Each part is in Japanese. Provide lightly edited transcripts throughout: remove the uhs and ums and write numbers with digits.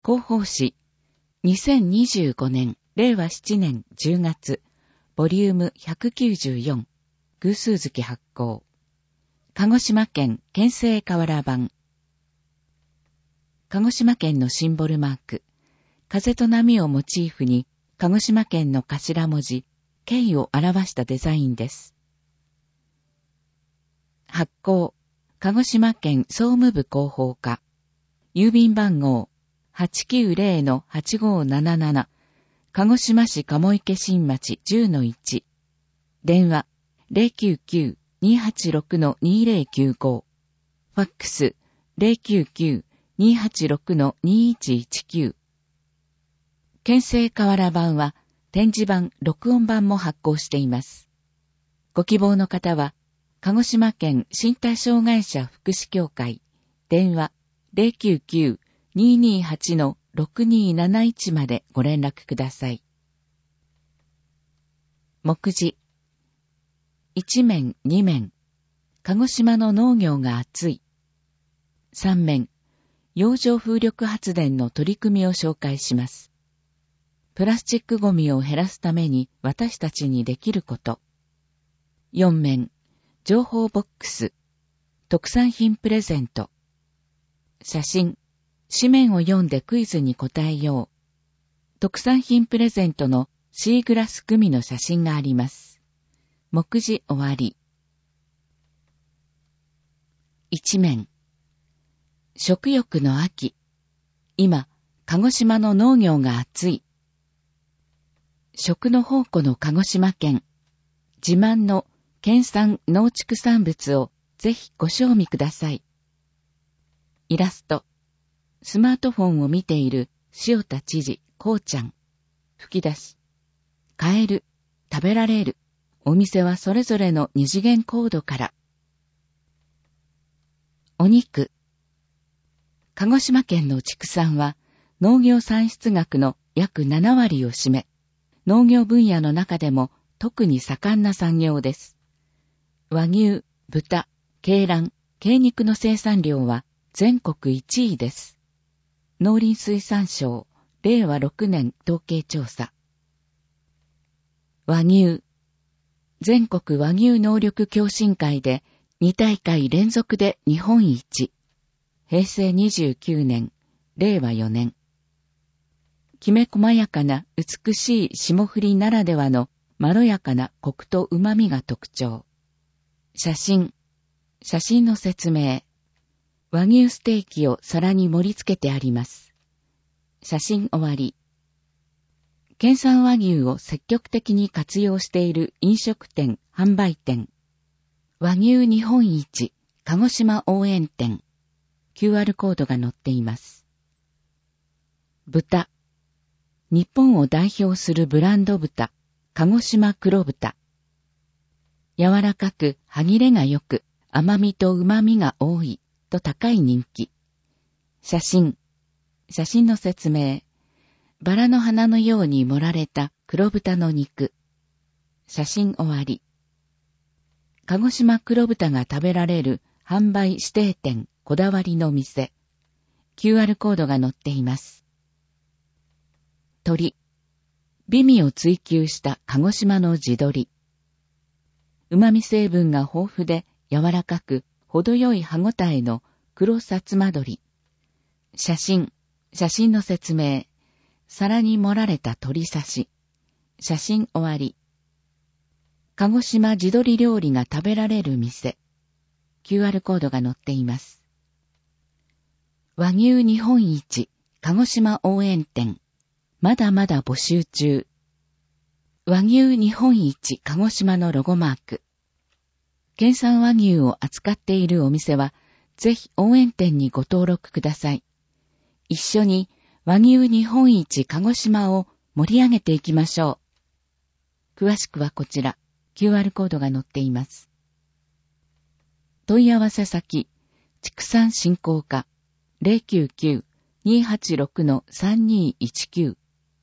広報誌、2025年、令和7年10月、ボリューム194、偶数月発行。鹿児島県県政瓦版。鹿児島県のシンボルマーク、風と波をモチーフに、鹿児島県の頭文字、K を表したデザインです。発行、鹿児島県総務部広報課。郵便番号 890-8577 鹿児島市鴨池新町 10-1 電話 099-286-2095 ファックス 099-286-2119 県政瓦版は展示版、録音版も発行しています。ご希望の方は鹿児島県身体障害者福祉協会電話 099-228-6271 までご連絡ください。目次1面2面鹿児島の農業が熱い3面洋上風力発電の取り組みを紹介します。プラスチックゴミを減らすために私たちにできること4面情報ボックス特産品プレゼント写真紙面を読んでクイズに答えよう特産品プレゼントのシーグラスグミの写真があります。目次終わり。一面食欲の秋今鹿児島の農業が熱い食の宝庫の鹿児島県自慢の県産農畜産物をぜひご賞味ください。イラストスマートフォンを見ている塩田知事、こうちゃん。吹き出し。買える、食べられる。お店はそれぞれの二次元コードから。お肉。鹿児島県の畜産は農業産出額の約7割を占め、農業分野の中でも特に盛んな産業です。和牛、豚、鶏卵、鶏肉の生産量は全国1位です。農林水産省、令和6年統計調査。和牛。全国和牛能力共進会で2大会連続で日本一。平成29年、令和4年。きめ細やかな美しい霜降りならではのまろやかなコクと旨味が特徴。写真。写真の説明。和牛ステーキを皿に盛り付けてあります。写真終わり。県産和牛を積極的に活用している飲食店、販売店。和牛日本一、鹿児島応援店。QR コードが載っています。豚。日本を代表するブランド豚、鹿児島黒豚。柔らかく歯切れが良く、甘みと旨みが多い。と高い人気。写真。写真の説明。バラの花のように盛られた黒豚の肉。写真終わり。鹿児島黒豚が食べられる販売指定店こだわりの店。QR コードが載っています。鳥。美味を追求した鹿児島の地鶏。旨味成分が豊富で柔らかく、程よい歯ごたえの黒薩摩鶏。写真。写真の説明。皿に盛られた鶏刺し。写真終わり。鹿児島地鶏料理が食べられる店。QR コードが載っています。和牛日本一、鹿児島応援店。まだまだ募集中。和牛日本一鹿児島のロゴマーク。県産和牛を扱っているお店は、ぜひ応援店にご登録ください。一緒に和牛日本一鹿児島を盛り上げていきましょう。詳しくはこちら、QR コードが載っています。問い合わせ先、畜産振興課 099-286-3219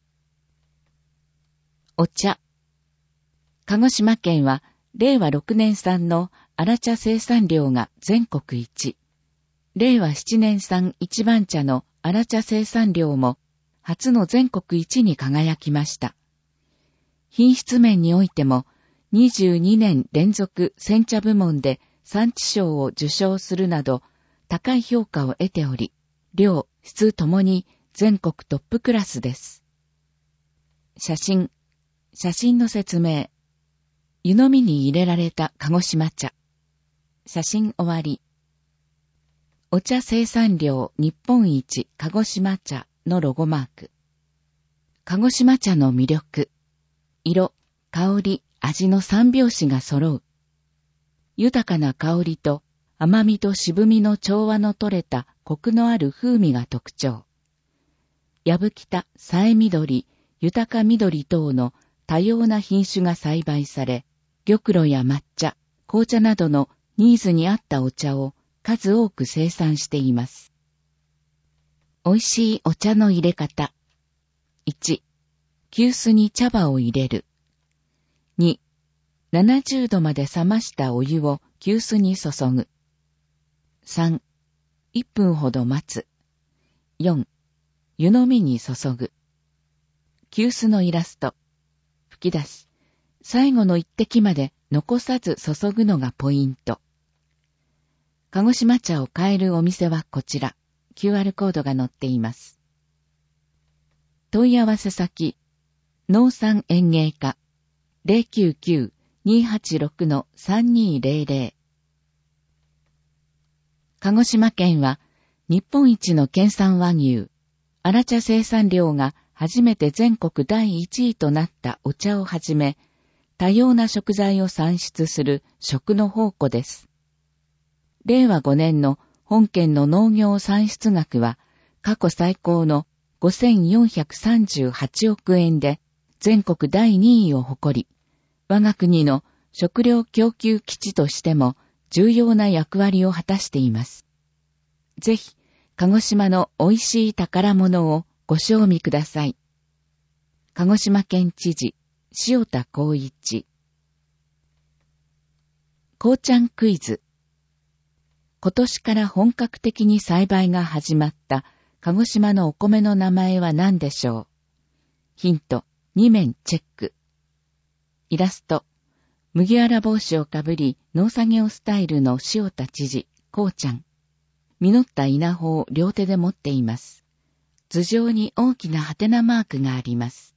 お茶。鹿児島県は令和6年産の荒茶生産量が全国一。令和7年産一番茶の荒茶生産量も初の全国一に輝きました。品質面においても22年連続煎茶部門で産地賞を受賞するなど高い評価を得ており、量、質ともに全国トップクラスです。写真の説明。湯飲みに入れられた鹿児島茶。写真終わり。お茶生産量日本一鹿児島茶のロゴマーク。鹿児島茶の魅力。色、香り、味の三拍子が揃う。豊かな香りと甘みと渋みの調和の取れたコクのある風味が特徴。やぶきた、さえ緑、豊か緑等の多様な品種が栽培され、玉露や抹茶、紅茶などのニーズに合ったお茶を数多く生産しています。美味しいお茶の入れ方。1、急須に茶葉を入れる。2、70度まで冷ましたお湯を急須に注ぐ。3、1分ほど待つ。4、湯飲みに注ぐ。急須のイラスト。吹き出し。最後の一滴まで残さず注ぐのがポイント。鹿児島茶を買えるお店はこちら。QR コードが載っています。問い合わせ先。農産園芸課 099-286-3200。鹿児島県は日本一の県産和牛、荒茶生産量が初めて全国第1位となったお茶をはじめ、多様な食材を産出する食の宝庫です。令和5年の本県の農業産出額は過去最高の5438億円で全国第2位を誇り、我が国の食料供給基地としても重要な役割を果たしています。ぜひ、鹿児島の美味しい宝物をご賞味ください。鹿児島県知事、塩田光一。紅ちゃんクイズ。今年から本格的に栽培が始まった鹿児島のお米の名前は何でしょう？ヒント、2面チェック。イラスト、麦わら帽子をかぶり農作業スタイルの塩田知事、紅ちゃん。実った稲穂を両手で持っています。頭上に大きなハテナマークがあります。